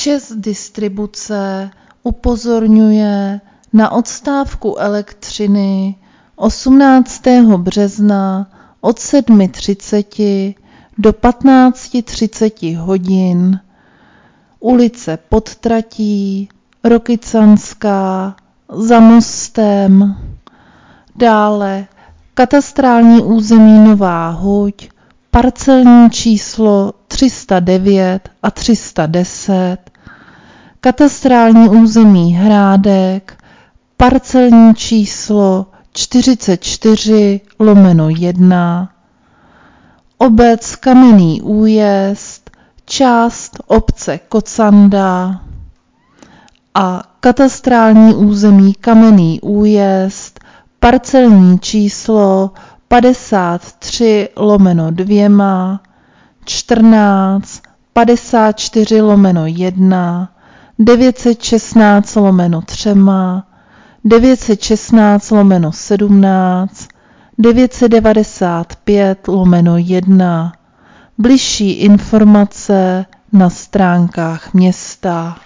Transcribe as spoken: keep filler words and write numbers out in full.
ČEZ Distribuce upozorňuje na odstávku elektřiny osmnáctého března od sedm třicet do patnáct třicet hodin. Ulice Podtratí, Rokycanská, Za mostem. Dále katastrální území Nová Huť, parcelní číslo tři sta devět a tři sta deset, katastrální území Hrádek, parcelní číslo čtyřicet čtyři lomeno jedna, obec Kamenný Újezd, část obce Kocanda a katastrální území Kamenný Újezd, parcelní číslo padesát tři lomeno dva, čtrnáct, padesát čtyři lomeno jedna, devět set šestnáct lomeno tři, devět set šestnáct lomeno sedmnáct, devět set devadesát pět lomeno jedna. Bližší informace na stránkách města.